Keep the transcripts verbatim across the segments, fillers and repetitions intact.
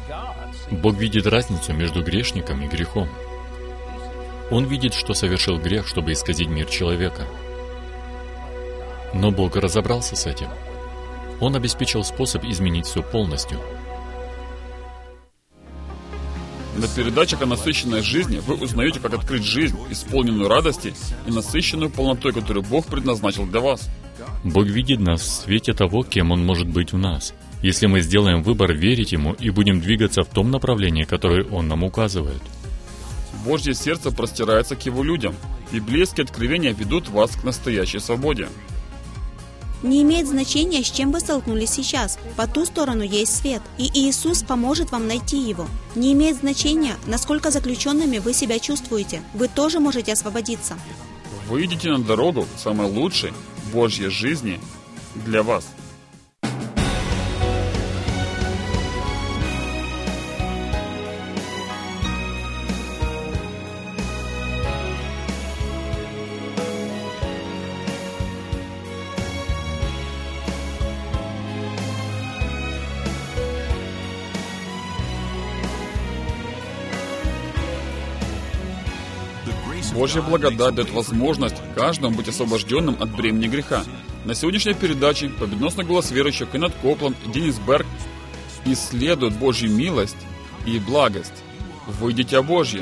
Бог видит разницу между грешником и грехом. Он видит, что совершил грех, чтобы исказить мир человека. Но Бог разобрался с этим. Он обеспечил способ изменить все полностью. На передачах о насыщенной жизни вы узнаете, как открыть жизнь, исполненную радости и насыщенную полнотой, которую Бог предназначил для вас. Бог видит нас в свете того, кем Он может быть в нас, если мы сделаем выбор верить Ему и будем двигаться в том направлении, которое Он нам указывает. Божье сердце простирается к Его людям. Библейские откровения ведут вас к настоящей свободе. Не имеет значения, с чем вы столкнулись сейчас. По ту сторону есть свет, и Иисус поможет вам найти его. Не имеет значения, насколько заключенными вы себя чувствуете. Вы тоже можете освободиться. Выйдите на дорогу к самой лучшей Божьей жизни для вас. Божья благодать дает возможность каждому быть освобожденным от бремени греха. На сегодняшней передаче победоносный голос верующих Кеннет Копланд и Деннис Берг исследуют Божью милость и благость. Выйдите о Божье.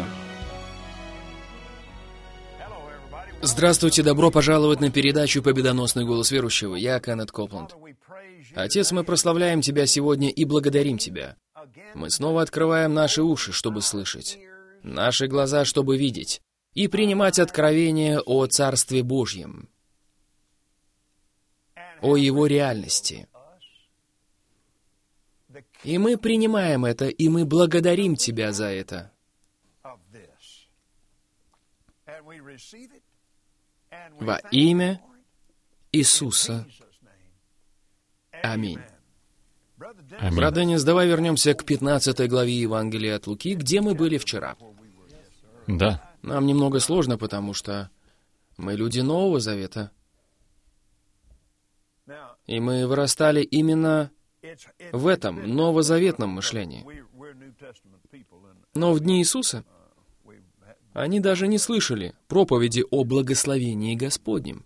Здравствуйте, добро пожаловать на передачу «Победоносный голос верующего». Я Кеннет Копланд. Отец, мы прославляем Тебя сегодня и благодарим Тебя. Мы снова открываем наши уши, чтобы слышать, наши глаза, чтобы видеть, и принимать откровение о Царстве Божьем, о Его реальности. И мы принимаем это, и мы благодарим Тебя за это. Во имя Иисуса. Аминь. Аминь. Брат Деннис, давай вернемся к пятнадцатой главе Евангелия от Луки, где мы были вчера. Да. Нам немного сложно, потому что мы люди Нового Завета. И мы вырастали именно в этом новозаветном мышлении. Но в дни Иисуса они даже не слышали проповеди о благословении Господнем.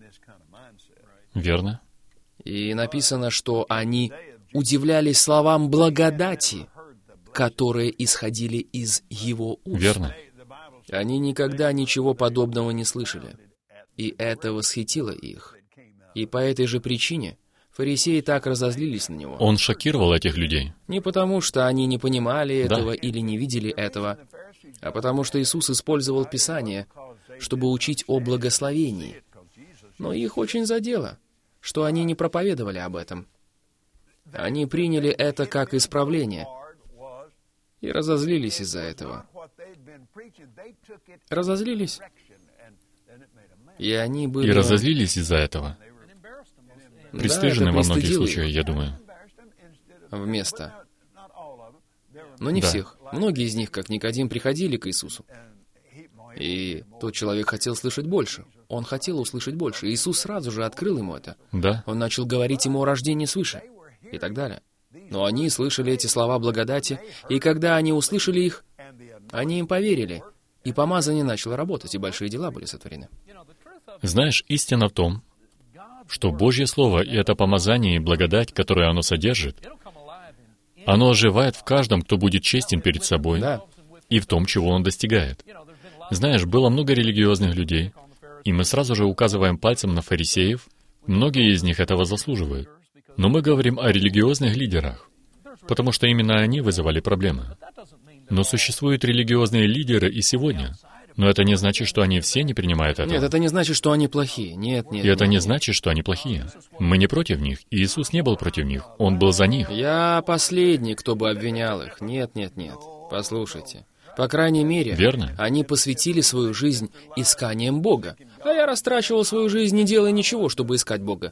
Верно. И написано, что они удивлялись словам благодати, которые исходили из Его уст. Верно. Они никогда ничего подобного не слышали, и это восхитило их. И по этой же причине фарисеи так разозлились на Него. Он шокировал этих людей. Не потому, что они не понимали Да. этого или не видели этого, а потому что Иисус использовал Писание, чтобы учить о благословении. Но их очень задело, что они не проповедовали об этом. Они приняли это как исправление и разозлились из-за этого. Разозлились, и они были... И разозлились из-за этого. Да, Пристыжены это во многих пристыдило их. случаях, я думаю. Вместо. Но не Да. всех. Многие из них, как Никодим, приходили к Иисусу. И тот человек хотел слышать больше. Он хотел услышать больше. Иисус сразу же открыл ему это. Да. Он начал говорить ему о рождении свыше и так далее. Но они слышали эти слова благодати, и когда они услышали их, они им поверили, и помазание начало работать, и большие дела были сотворены. Знаешь, истина в том, что Божье Слово и это помазание и благодать, которое оно содержит, оно оживает в каждом, кто будет честен перед собой, Да. и в том, чего он достигает. Знаешь, было много религиозных людей, и мы сразу же указываем пальцем на фарисеев. Многие из них этого заслуживают. Но мы говорим о религиозных лидерах, потому что именно они вызывали проблемы. Но существуют религиозные лидеры и сегодня. Но это не значит, что они все не принимают этого. Нет, это не значит, что они плохие. Нет, нет. И это нет, не нет. значит, что они плохие. Мы не против них. И Иисус не был против них. Он был за них. Я последний, кто бы обвинял их. Нет, нет, нет. Послушайте. По крайней мере, Верно. они посвятили свою жизнь исканием Бога. А я растрачивал свою жизнь, не делая ничего, чтобы искать Бога.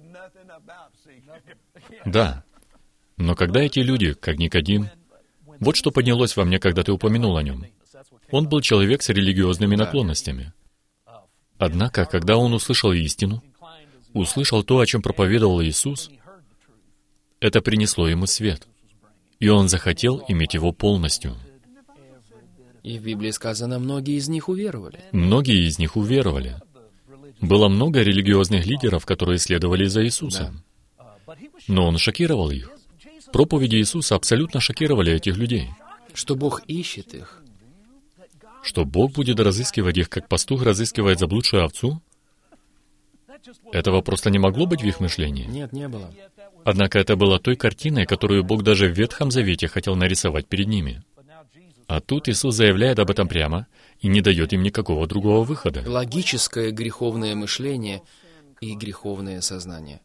Да. Но когда эти люди, как Никодим, вот что поднялось во мне, когда ты упомянул о нем. Он был человек с религиозными наклонностями. Однако, когда он услышал истину, услышал то, о чем проповедовал Иисус, это принесло ему свет. и Он захотел иметь его полностью. И в Библии сказано, многие из них уверовали. Многие из них уверовали. Было много религиозных лидеров, которые следовали за Иисусом. Но Он шокировал их. Проповеди Иисуса абсолютно шокировали этих людей. Что Бог ищет их. Что Бог будет разыскивать их, как пастух разыскивает заблудшую овцу? Этого просто не могло быть в их мышлении. Нет, не было. Однако это было той картиной, которую Бог даже в Ветхом Завете хотел нарисовать перед ними. А тут Иисус заявляет об этом прямо и не дает им никакого другого выхода. Логическое греховное мышление и греховное сознание.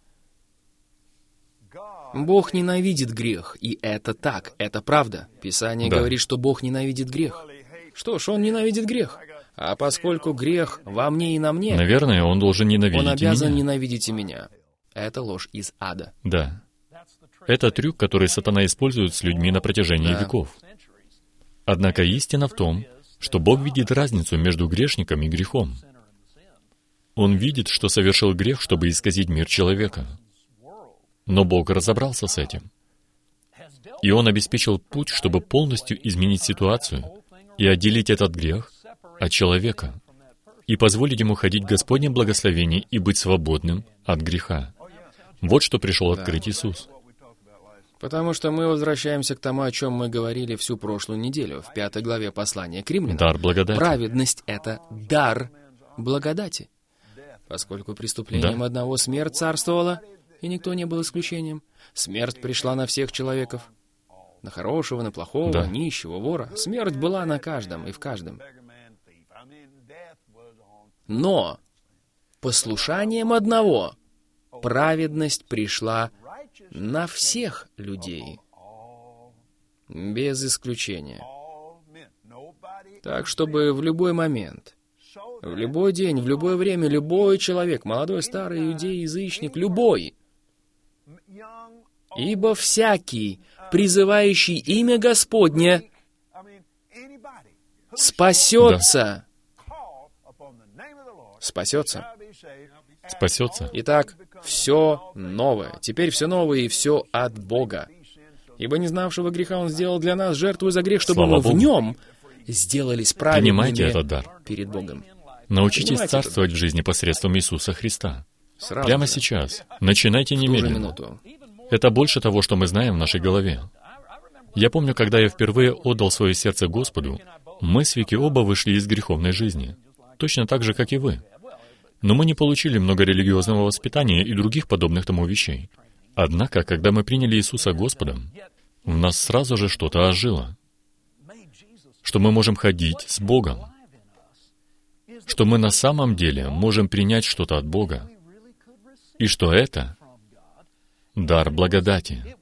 Бог ненавидит грех, и это так, это правда. Писание Да. говорит, что Бог ненавидит грех. Что ж, Он ненавидит грех. А поскольку грех во мне и на мне, Наверное, Он должен ненавидеть Он и обязан меня. ненавидеть и меня. Это ложь из ада. Да. Это трюк, который сатана использует с людьми на протяжении Да. веков. Однако истина в том, что Бог видит разницу между грешником и грехом. Он видит, что совершил грех, чтобы исказить мир человека. Но Бог разобрался с этим. И Он обеспечил путь, чтобы полностью изменить ситуацию и отделить этот грех от человека, и позволить ему ходить в Господнем благословении и быть свободным от греха. Вот что пришел открыть Иисус. Потому что мы возвращаемся к тому, о чем мы говорили всю прошлую неделю, в пятой главе послания к римлянам. Дар благодати. Праведность — это дар благодати. Поскольку преступлением Да. одного смерть царствовала, и никто не был исключением, смерть пришла на всех человеков. На хорошего, на плохого, Да. нищего, вора. Смерть была на каждом и в каждом. Но послушанием одного праведность пришла на всех людей, без исключения. Так, чтобы в любой момент, в любой день, в любое время, любой человек, молодой, старый, иудей, язычник, любой, ибо всякий, призывающий имя Господне, спасется. Спасется. Спасется. Итак, все новое. Теперь все новое и все от Бога. Ибо не знавшего греха Он сделал для нас жертву за грех, чтобы Слава мы в Богу. нем сделались Принимайте праведными этот дар. перед Богом. Научитесь Принимайте царствовать в жизни посредством Иисуса Христа. Сразу Прямо же, сейчас. Начинайте в ту же немедленно. минуту. Это больше того, что мы знаем в нашей голове. Я помню, когда я впервые отдал свое сердце Господу, мы с Вики оба вышли из греховной жизни. Точно так же, как и вы. Но мы не получили много религиозного воспитания и других подобных тому вещей. Однако, когда мы приняли Иисуса Господом, в нас сразу же что-то ожило. Что мы можем ходить с Богом. Что мы на самом деле можем принять что-то от Бога. И что это дар благодати.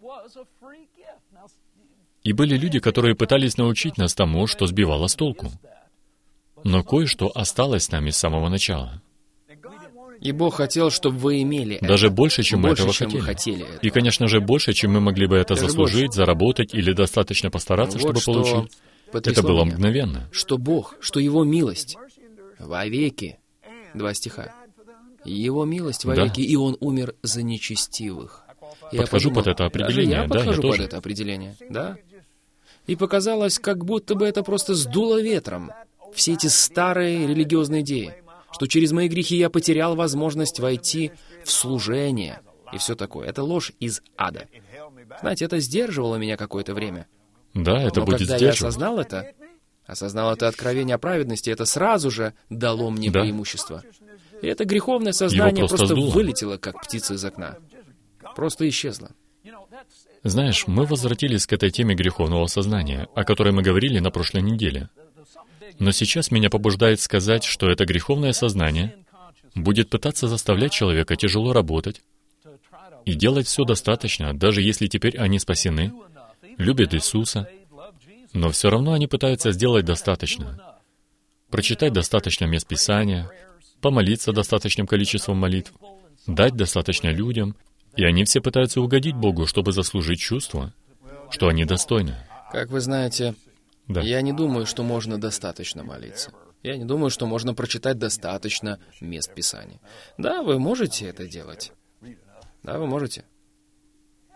И были люди, которые пытались научить нас тому, что сбивало с толку. Но кое-что осталось с нами с самого начала. И Бог хотел, чтобы вы имели это. Даже больше, чем мы Больше, этого чем вы хотели. хотели И, этого. конечно же, больше, чем мы могли бы это Даже заслужить, больше. заработать или достаточно постараться, Вот чтобы что получить. потрясло Это было меня. мгновенно. Что Бог, что Его милость вовеки, два стиха, Его милость вовеки, и Он умер за нечестивых. Я Подхожу под это даже определение, я да, подхожу я под тоже. это определение, да. И показалось, как будто бы это просто сдуло ветром. Все эти старые религиозные идеи, что через мои грехи я потерял возможность войти в служение и все такое. Это ложь из ада. Знаете, это сдерживало меня какое-то время. Да, это Но будет когда я сдерживать. осознал это, осознал это откровение о праведности, это сразу же дало мне Да. преимущество. И это греховное сознание просто просто сдуло. вылетело, как птица из окна. Просто исчезло. Знаешь, мы возвратились к этой теме греховного сознания, о которой мы говорили на прошлой неделе. Но сейчас меня побуждает сказать, что это греховное сознание будет пытаться заставлять человека тяжело работать и делать все достаточно, даже если теперь они спасены, любят Иисуса, но все равно они пытаются сделать достаточно. Прочитать достаточно мест Писания, помолиться достаточным количеством молитв, дать достаточно людям, и они все пытаются угодить Богу, чтобы заслужить чувство, что они достойны. Как вы знаете, Да. я не думаю, что можно достаточно молиться. Я не думаю, что можно прочитать достаточно мест Писания. Да, вы можете это делать. Да, вы можете.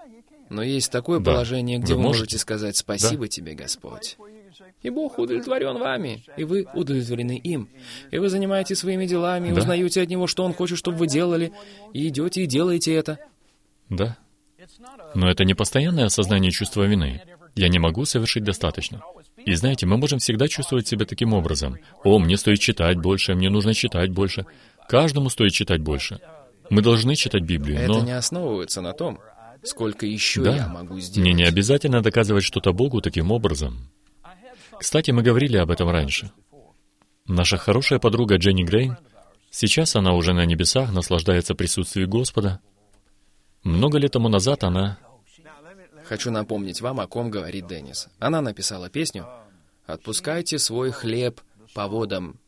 Но есть такое Да. положение, где Вы вы, можете? можете сказать «Спасибо тебе, Господь». И Бог удовлетворен вами, и вы удовлетворены им. И вы занимаетесь своими делами, и Да. узнаете от Него, что Он хочет, чтобы вы делали, и идете и делаете это. Да. Но это не постоянное осознание чувства вины. Я не могу совершить достаточно. И знаете, мы можем всегда чувствовать себя таким образом. О, мне стоит читать больше, мне нужно читать больше. Каждому стоит читать больше. Мы должны читать Библию, Это но... не основывается на том, сколько еще Да. я могу сделать. Мне не обязательно доказывать что-то Богу таким образом. Кстати, мы говорили об этом раньше. Наша хорошая подруга Дженни Грейн, сейчас она уже на небесах, наслаждается присутствием Господа. Много лет тому назад она... Хочу напомнить вам, о ком говорит Деннис. Она написала песню «Отпускайте свой хлеб по водам».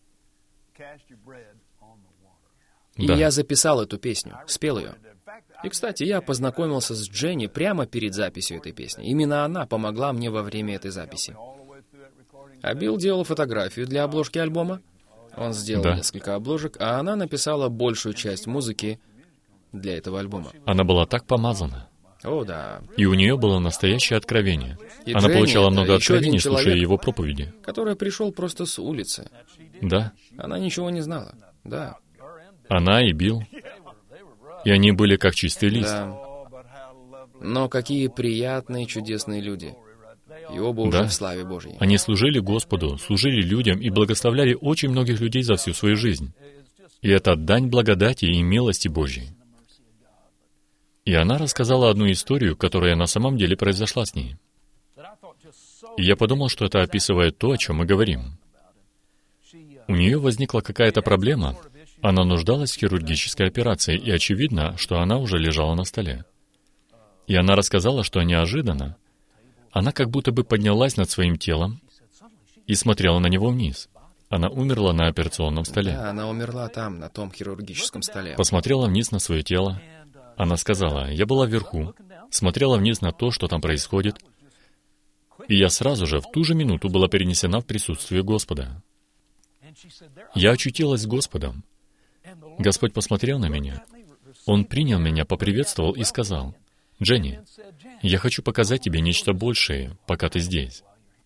И Да. я записал эту песню, спел ее. И, кстати, я познакомился с Дженни прямо перед записью этой песни. Именно она помогла мне во время этой записи. А Билл делал фотографию для обложки альбома. Он сделал Да. несколько обложек, а она написала большую часть музыки для этого альбома. Она была так помазана. О, да. И у нее было настоящее откровение. И Она Дженни получала — это много еще один откровений, слушая человек. его проповеди. Который пришел просто с улицы. Да. Она ничего не знала. Да. Она и Билл. И они были как чистый лист. Да. Но какие приятные, чудесные люди. И оба уже Да. в славе Божьей. Они служили Господу, служили людям и благословляли очень многих людей за всю свою жизнь. И это дань благодати и милости Божьей. И она рассказала одну историю, которая на самом деле произошла с ней. И я подумал, что это описывает то, о чем мы говорим. У нее возникла какая-то проблема, она нуждалась в хирургической операции, и очевидно, что она уже лежала на столе. И она рассказала, что неожиданно она как будто бы поднялась над своим телом и смотрела на него вниз. Она умерла на операционном столе. Да, она умерла там, на том хирургическом столе. Посмотрела вниз на свое тело. Она сказала, я была вверху, смотрела вниз на то, что там происходит, и я сразу же, в ту же минуту, была перенесена в присутствие Господа. Я очутилась с Господом. Господь посмотрел на меня. Он принял меня, поприветствовал и сказал, «Дженни, я хочу показать тебе нечто большее, пока ты здесь».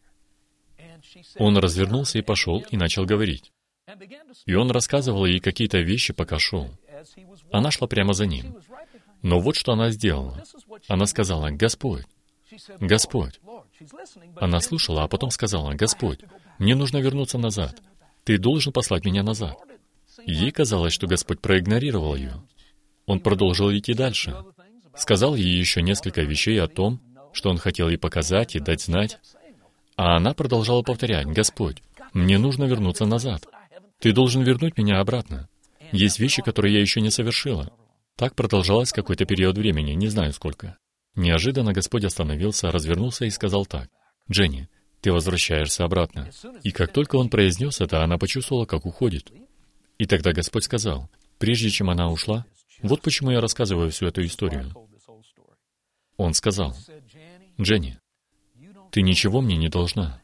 Он развернулся и пошел, и начал говорить. И он рассказывал ей какие-то вещи, пока шел. Она шла прямо за ним. Но вот что она сделала. Она сказала, «Господь, Господь». Она слушала, а потом сказала, «Господь, мне нужно вернуться назад. Ты должен послать меня назад». Ей казалось, что Господь проигнорировал ее. Он продолжил идти дальше. Сказал ей еще несколько вещей о том, что он хотел ей показать и дать знать. А она продолжала повторять, «Господь, мне нужно вернуться назад. Ты должен вернуть меня обратно. Есть вещи, которые я еще не совершила». Так продолжалось какой-то период времени, не знаю сколько. Неожиданно Господь остановился, развернулся и сказал так, «Дженни, ты возвращаешься обратно». И как только он произнес это, она почувствовала, как уходит. И тогда Господь сказал, прежде чем она ушла, вот почему я рассказываю всю эту историю. Он сказал, «Дженни, ты ничего мне не должна.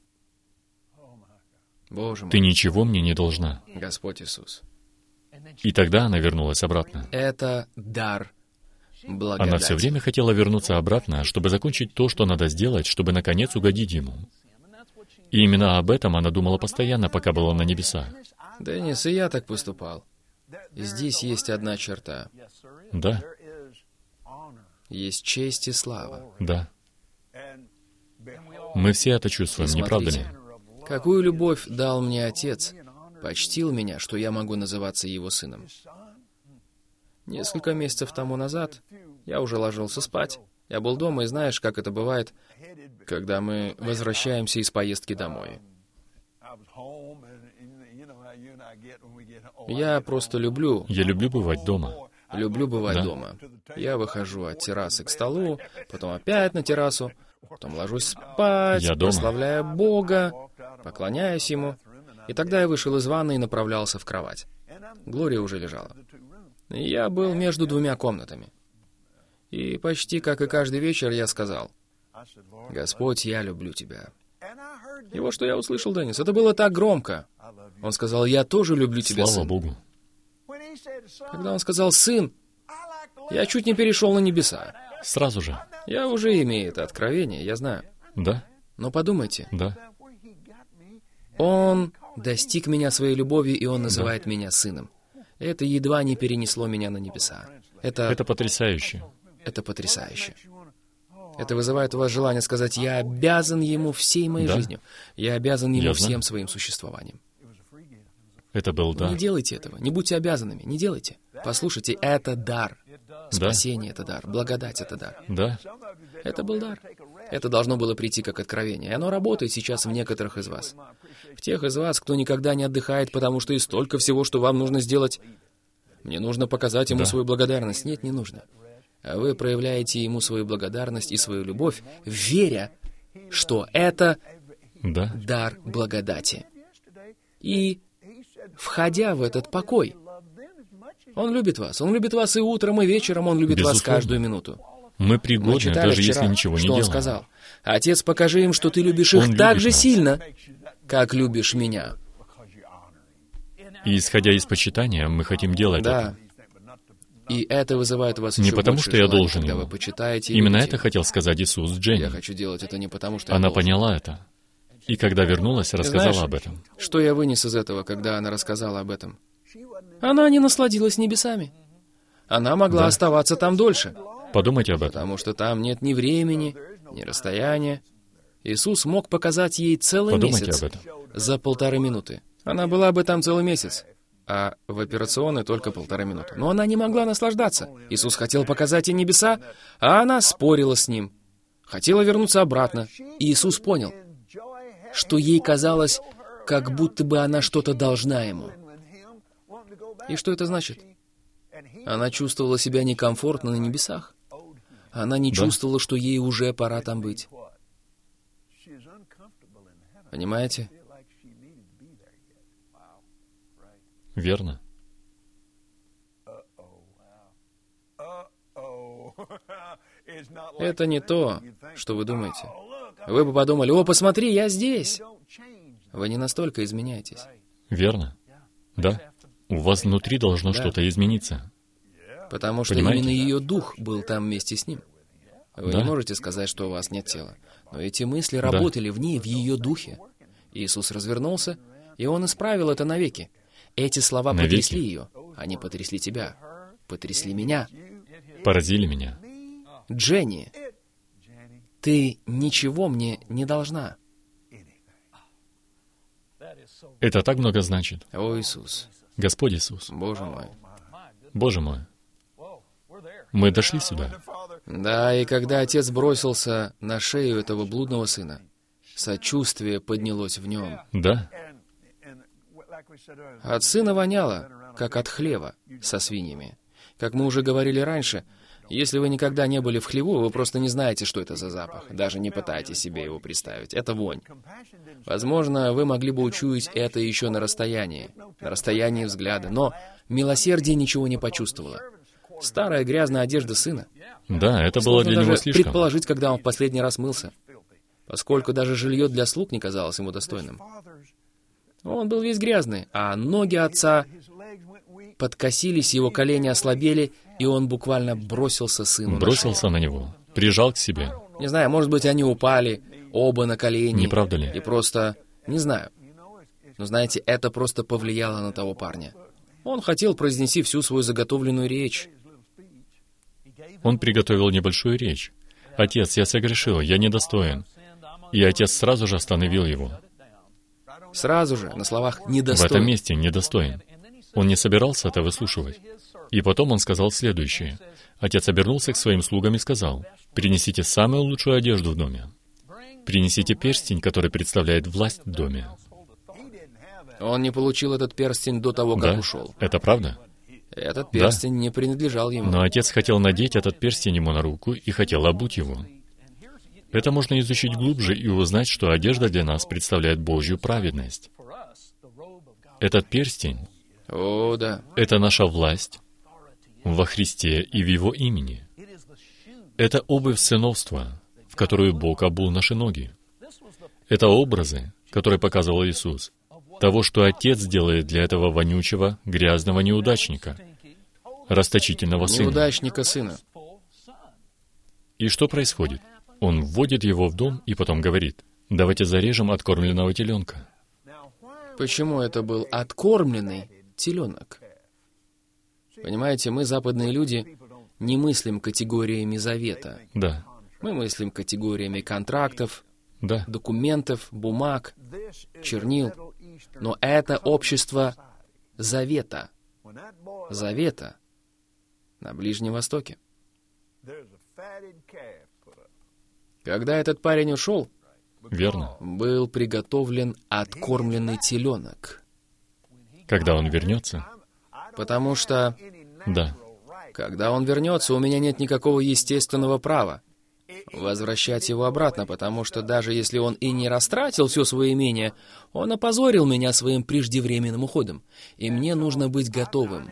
Боже мой, Ты ничего мне не должна». Господь Иисус. И тогда она вернулась обратно. Это дар благодати. Она все время хотела вернуться обратно, чтобы закончить то, что надо сделать, чтобы наконец угодить Ему. И именно об этом она думала постоянно, пока была на небесах. Деннис, и я так поступал. Здесь есть одна черта. Да, Есть честь и слава. да. Мы все это чувствуем, не правда ли? Смотрите, какую любовь дал мне Отец, почтил меня, что я могу называться Его сыном. Несколько месяцев тому назад я уже ложился спать. Я был дома, и знаешь, как это бывает, когда мы возвращаемся из поездки домой. Я просто люблю, Я люблю бывать дома. люблю бывать Да. дома. Я выхожу от террасы к столу, потом опять на террасу, потом ложусь спать, Я дома. прославляя Бога, поклоняюсь Ему. И тогда я вышел из ванны и направлялся в кровать. Глория уже лежала. И я был между двумя комнатами. И почти как и каждый вечер я сказал, «Господь, я люблю Тебя». И вот что я услышал, Деннис, это было так громко. Он сказал, «Я тоже люблю Тебя, Слава сын». Богу. Когда он сказал «сын», я чуть не перешел на небеса. Сразу же. Я уже имею это откровение, я знаю. Да, Но подумайте, да, Он достиг меня своей любовью, и Он называет меня сыном. Это едва не перенесло меня на небеса. Это, это потрясающе. это потрясающе. Это вызывает у вас желание сказать: «Я обязан Ему всей моей Да. жизнью. Я обязан Ему Я всем знаю. своим существованием». Это был дар. Не делайте этого, не будьте обязанными, не делайте. Послушайте, это дар. Да, Спасение — это дар, благодать — это дар. да, Это был дар. Это должно было прийти как откровение. И оно работает сейчас в некоторых из вас. В тех из вас, кто никогда не отдыхает, потому что и столько всего, что вам нужно сделать. Мне нужно показать Ему Да. свою благодарность. Нет, не нужно. А вы проявляете Ему свою благодарность и свою любовь, веря, что это да, дар благодати. И входя в этот покой, Он любит вас. Он любит вас и утром, и вечером. Он любит вас Безусловно. каждую минуту. мы Мы пригодны, читали даже вчера, если ничего не что Он делаем. сказал. «Отец, покажи им, что ты любишь Он их любит так же нас. сильно, как любишь меня». И исходя из почитания, мы хотим делать Да. это. И это вызывает у вас Не еще потому, больше что я желания, должен когда ему. вы почитаете и Именно любите это его. хотел сказать Иисус Дженни. Я хочу делать это не потому, что я Она должен. поняла это. И когда вернулась, рассказала знаешь, об этом. Что я вынес из этого, когда она рассказала об этом? Она не насладилась небесами. Она могла Да. оставаться там дольше, Подумайте об этом. потому что там нет ни времени, ни расстояния. Иисус мог показать ей целый Подумайте месяц об этом. за полторы минуты. Она была бы там целый месяц, а в операционной только полторы минуты. Но она не могла наслаждаться. Иисус хотел показать ей небеса, а она спорила с Ним. Хотела вернуться обратно. И Иисус понял, что ей казалось, как будто бы она что-то должна Ему. И что это значит? Она чувствовала себя некомфортно на небесах. Она не Да. чувствовала, что ей уже пора там быть. Понимаете? Верно. Это не то, что вы думаете. Вы бы подумали: «О, посмотри, я здесь!» Вы не настолько изменяетесь. Верно. Да. У вас внутри должно Да. что-то измениться. Потому что Понимаете? именно ее дух был там вместе с ним. Вы Да. не можете сказать, что у вас нет тела. Но эти мысли работали в ней, в ее духе. Иисус развернулся, и Он исправил это навеки. Эти слова Навеки. потрясли ее. Они потрясли тебя. Потрясли меня. Поразили меня. Дженни, ты ничего мне не должна. Это так много значит. О, Иисус, Господь Иисус, Боже мой. Боже мой, мы дошли сюда. Да, и когда отец бросился на шею этого блудного сына, сочувствие поднялось в нем. Да, От сына воняло, как от хлева со свиньями. Как мы уже говорили раньше, если вы никогда не были в хлеву, вы просто не знаете, что это за запах. Даже не пытайтесь себе его представить. Это вонь. Возможно, вы могли бы учуять это еще на расстоянии, на расстоянии взгляда, но милосердие ничего не почувствовало. Старая грязная одежда сына. да, это было Сложно для него даже слишком. предположить, когда он в последний раз мылся, поскольку даже жилье для слуг не казалось ему достойным. Он был весь грязный, а ноги отца подкосились, его колени ослабели, и он буквально бросился сыну на Бросился на него, прижал к себе. шею. Не знаю, может быть, они упали оба на колени. Не правда ли? И просто... Не знаю. Но знаете, это просто повлияло на того парня. Он хотел произнести всю свою заготовленную речь. Он приготовил небольшую речь. «Отец, я согрешил, я недостоин». И отец сразу же остановил его. Сразу же, на словах В «недостоин». этом месте недостоин. Он не собирался это выслушивать. И потом он сказал следующее. Отец обернулся к своим слугам и сказал: «Принесите самую лучшую одежду в доме. Принесите перстень, который представляет власть в доме». Он не получил этот перстень до того, как Да, ушел. это правда. Этот перстень не принадлежал ему. Но отец хотел надеть этот перстень ему на руку и хотел обуть его. Это можно изучить глубже и узнать, что одежда для нас представляет Божью праведность. Этот перстень О, да. — это наша власть во Христе и в Его имени. Это обувь сыновства, в которую Бог обул наши ноги. Это образы, которые показывал Иисус, того, что Отец делает для этого вонючего, грязного неудачника, расточительного сына. Неудачника сына. И что происходит? Он вводит его в дом и потом говорит: «Давайте зарежем откормленного теленка». Почему это был откормленный теленок? Понимаете, мы, западные люди, не мыслим категориями завета. Да, Мы мыслим категориями контрактов, да, документов, бумаг, чернил. Но это общество завета. Завета на Ближнем Востоке. Когда этот парень ушел, верно. был приготовлен откормленный теленок. Когда он вернется, Потому что, да, когда он вернется, у меня нет никакого естественного права возвращать его обратно, потому что даже если он и не растратил все свое имение, он опозорил меня своим преждевременным уходом, и мне нужно быть готовым.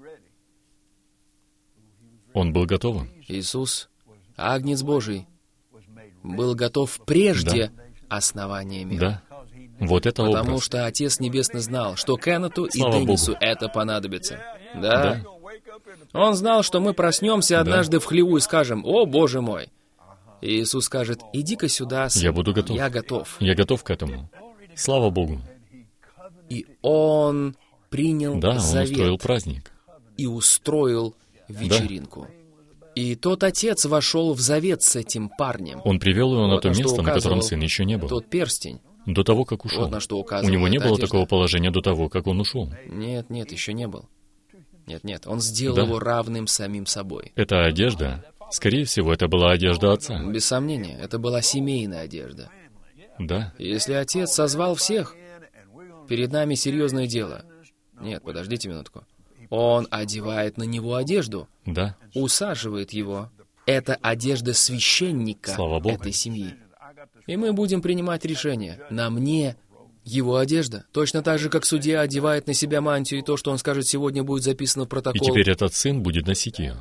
он был готовым. Иисус, Агнец Божий, был готов прежде основания мира. Да, вот это Потому образ. что Отец Небесный знал, что Кеннету и Слава Деннису Богу. это понадобится. Да. Да. Он знал, что мы проснемся однажды в хлеву и скажем: «О, Боже мой!» И Иисус скажет: «Иди-ка сюда, сын. Я буду готов. Я готов». Я готов к этому. Слава Богу. И Он принял Да, он завет устроил праздник. и устроил вечеринку. И тот отец вошел в завет с этим парнем. Он привел его на Вот то на что место, на котором указывал сын еще не был. Тот перстень. До того, как ушел. Вот на что У указывала него не эта было одежда. такого положения до того, как он ушел. Нет, нет, еще не был. Нет, нет, он сделал Да. его равным самим собой. Эта одежда, скорее всего, это была одежда отца. Без сомнения, это была семейная одежда. Да, Если отец созвал всех, перед нами серьезное дело. Нет, подождите минутку. Он одевает на него одежду, да. усаживает его. Это одежда священника Слава Богу. этой семьи. И мы будем принимать решение. На мне его одежда. Точно так же, как судья одевает на себя мантию, и то, что он скажет сегодня, будет записано в И протокол. теперь этот сын будет носить ее.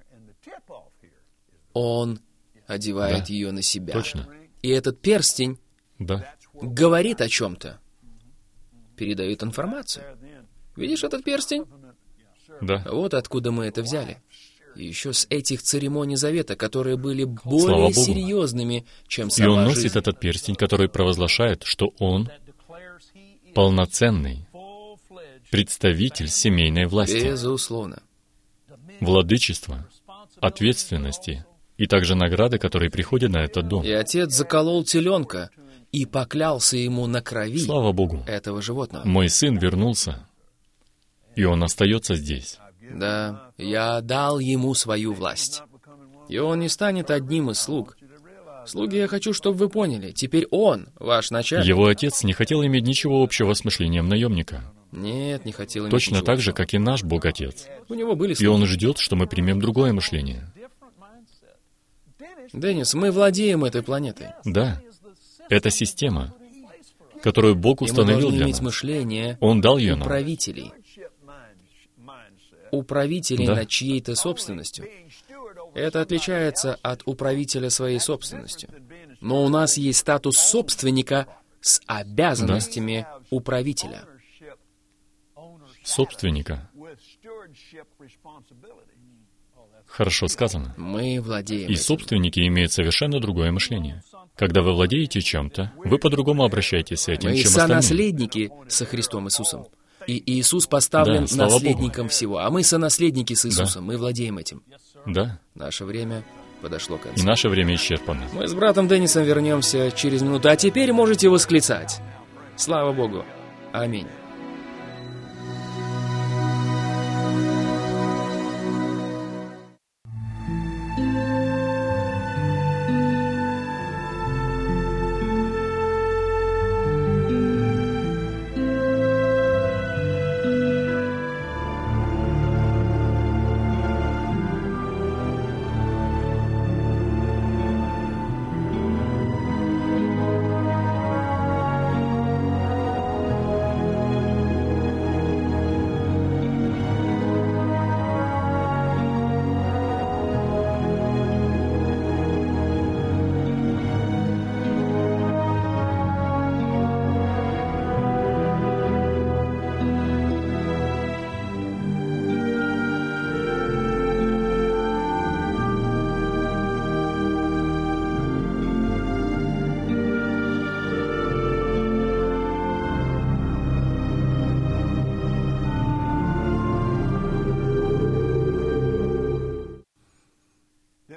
Он одевает Да. ее на себя. Точно. И этот перстень Да, говорит о чем-то. Передает информацию. Видишь этот перстень? да. Вот откуда мы это взяли. И еще с этих церемоний завета, которые были Слава более Богу. серьезными, чем И сама он носит жизнь. этот перстень, который провозглашает, что он полноценный представитель семейной власти, Безусловно. владычества, ответственности и также награды, которые приходят на этот дом. И отец заколол теленка и поклялся ему на крови Слава Богу. этого животного. Мой сын вернулся, и он остается здесь. Да, я дал ему свою власть. И он не станет одним из слуг. Слуги, я хочу, чтобы вы поняли, теперь он, ваш начальник. Его отец не хотел иметь ничего общего с мышлением наемника. Нет, не хотел иметь Точно ничего так же, общего. как и наш Бог-Отец. У него были И слуги. он ждет, что мы примем другое мышление. Деннис, мы владеем этой планетой. Да, это система, которую Бог И мы установил должны для иметь нас. мышление Он дал ее нам. управителей. Управителей Да. над чьей-то собственностью. Это отличается от управителя своей собственностью. Но у нас есть статус собственника с обязанностями управителя. Собственника. Хорошо сказано. Мы владеем И этим. собственники имеют совершенно другое мышление. Когда вы владеете чем-то, вы по-другому обращаетесь с этим, Мы чем остальные. сонаследники со Христом Иисусом. И Иисус поставлен Да, слава Богу. наследником всего, а мы сонаследники с Иисусом, мы владеем этим. Да, Наше время подошло к концу. и наше время исчерпано. Мы с братом Деннисом вернемся через минуту, а теперь можете восклицать. Слава Богу. Аминь.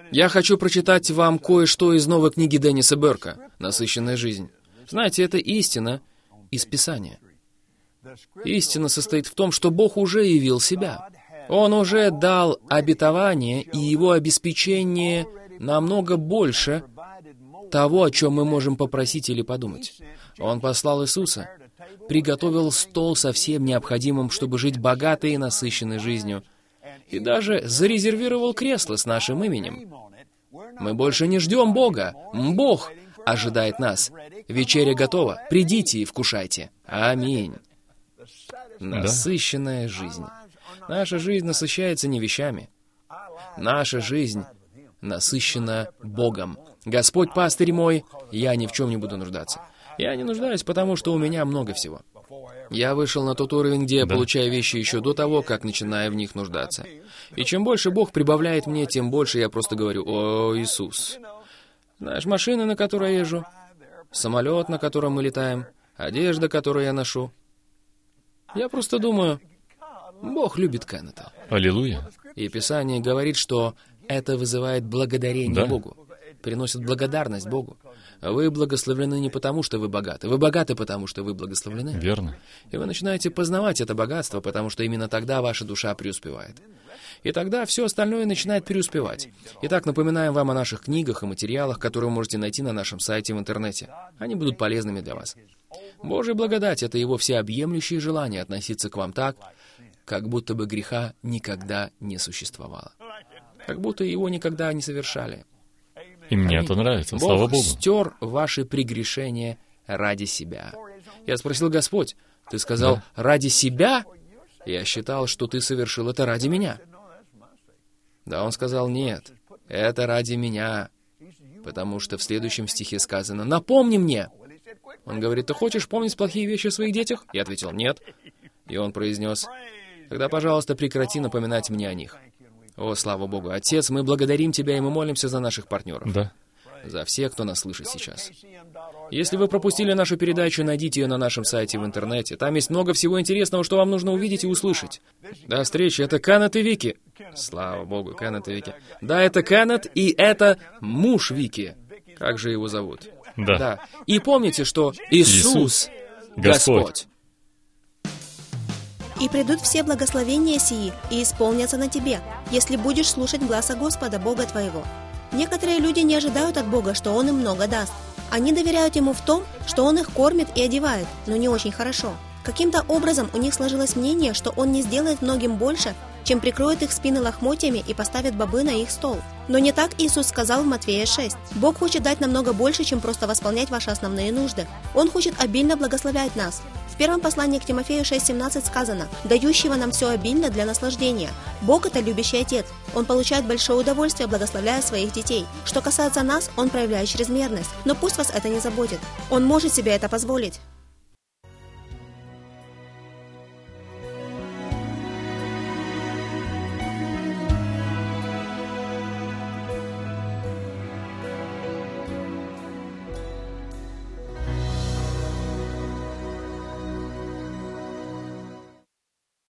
Я хочу прочитать вам кое-что из новой книги Денниса Берка «Насыщенная жизнь». Знаете, это истина из Писания. Истина состоит в том, что Бог уже явил себя. Он уже дал обетование, и Его обеспечение намного больше того, о чем мы можем попросить или подумать. Он послал Иисуса, приготовил стол со всем необходимым, чтобы жить богатой и насыщенной жизнью, и даже зарезервировал кресло с нашим именем. Мы больше не ждем Бога. Бог ожидает нас. Вечеря готова. Придите и вкушайте. Аминь. Насыщенная жизнь. Наша жизнь насыщается не вещами. Наша жизнь насыщена Богом. Господь, пастырь мой, я ни в чем не буду нуждаться. Я не нуждаюсь, потому что у меня много всего. Я вышел на тот уровень, где я да. получаю вещи еще до того, как начинаю в них нуждаться. И чем больше Бог прибавляет мне, тем больше я просто говорю: «О, Иисус». Знаешь, машина, на которой я езжу, самолет, на котором мы летаем, одежда, которую я ношу. Я просто думаю, Бог любит Кеннета. Аллилуйя. И Писание говорит, что это вызывает благодарение да. Богу, приносит благодарность Богу. Вы благословлены не потому, что вы богаты. Вы богаты, потому что вы благословлены. Верно. И вы начинаете познавать это богатство, потому что именно тогда ваша душа преуспевает. И тогда все остальное начинает преуспевать. Итак, напоминаем вам о наших книгах и материалах, которые вы можете найти на нашем сайте в интернете. Они будут полезными для вас. Божья благодать — это Его всеобъемлющее желание относиться к вам так, как будто бы греха никогда не существовало. Как будто его никогда не совершали. И мне это нравится, Бог слава Богу. стер ваши прегрешения ради себя. Я спросил: Господь, Ты сказал, да. ради себя? Я считал, что Ты совершил это ради меня. Да, Он сказал: нет, это ради меня. Потому что в следующем стихе сказано: напомни мне. Он говорит: ты хочешь помнить плохие вещи о своих детях? Я ответил: нет. И он произнес: тогда, пожалуйста, прекрати напоминать мне о них. О, слава Богу. Отец, мы благодарим Тебя, и мы молимся за наших партнеров. Да. За всех, кто нас слышит сейчас. Если вы пропустили нашу передачу, найдите ее на нашем сайте в интернете. Там есть много всего интересного, что вам нужно увидеть и услышать. До встречи. Это Кеннет и Вики. Слава Богу, Кеннет и Вики. Да, это Кеннет, и это муж Вики. Как же его зовут? Да. Да. И помните, что Иисус, Иисус Господь. Господь. «И придут все благословения сии, и исполнятся на тебе, если будешь слушать гласа Господа, Бога твоего». Некоторые люди не ожидают от Бога, что Он им много даст. Они доверяют Ему в том, что Он их кормит и одевает, но не очень хорошо. Каким-то образом у них сложилось мнение, что Он не сделает многим больше, чем прикроет их спины лохмотьями и поставит бобы на их стол. Но не так Иисус сказал в Матфея шесть. Бог хочет дать намного больше, чем просто восполнять ваши основные нужды. Он хочет обильно благословлять нас. В первом послании к Тимофею шесть семнадцать сказано: «Дающего нам все обильно для наслаждения». Бог — это любящий Отец. Он получает большое удовольствие, благословляя своих детей. Что касается нас, Он проявляет чрезмерность. Но пусть вас это не заботит. Он может себе это позволить.